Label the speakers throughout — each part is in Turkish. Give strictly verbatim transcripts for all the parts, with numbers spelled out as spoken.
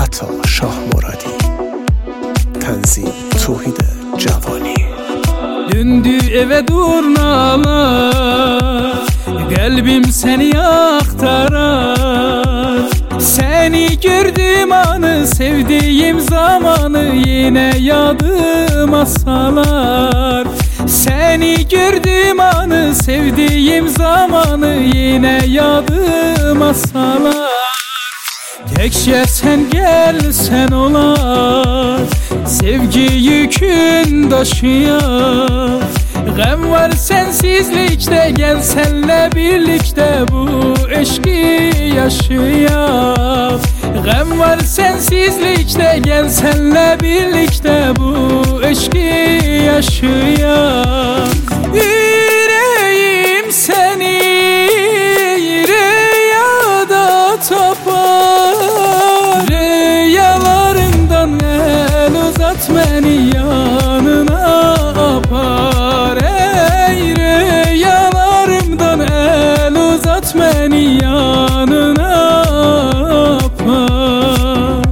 Speaker 1: عطا شاه مرادی، تنظیم توحید جوانی.
Speaker 2: Döndü eve durnalar, kalbim seni aktarar. Seni gördüğüm anı, sevdiğim zamanı yine yadıma salar. Seni gördüğüm anı, sevdiğim zamanı yine yadıma salar. Tekşe sen gelsen olar, sevgi yükün taşıyar. Gam var sensizlikte, gel senle birlikte bu eşki yaşayar. Gam var sensizlikte, gel senle birlikte bu eşki yaşayar. Yüreğim seni rüyada tapar. Rüyalarımdan el uzat, beni yanına apar. Ey rüyalarımdan el uzat, beni yanına apar.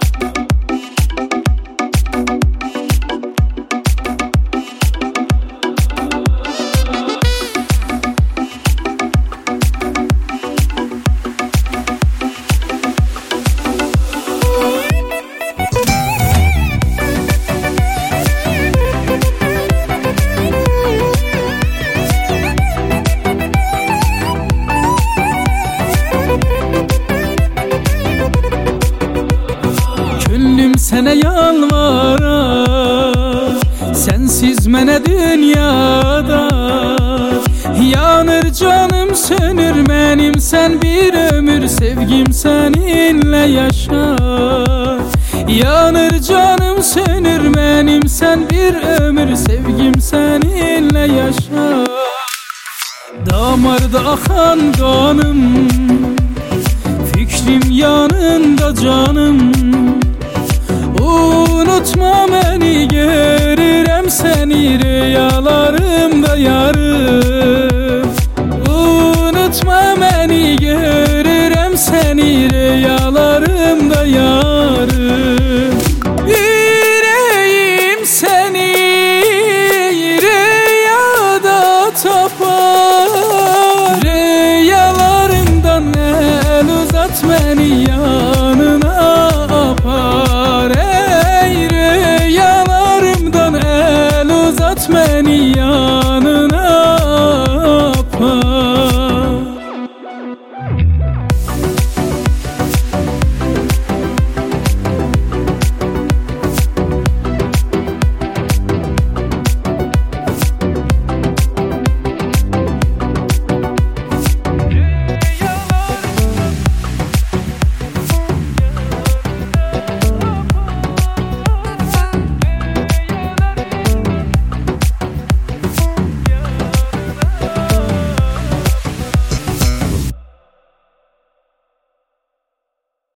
Speaker 2: Gönlüm sene yalvarar, sensiz mene dünyada. Yanır canım sönür benim, sen bir ömür sevgim seninle yaşar. Yanır canım sönür benim, sen bir ömür sevgim seninle yaşar. Damarda akan kanım, fikrim yanında canım. Unutma beni, görürüm seni rüyalarımda yarım.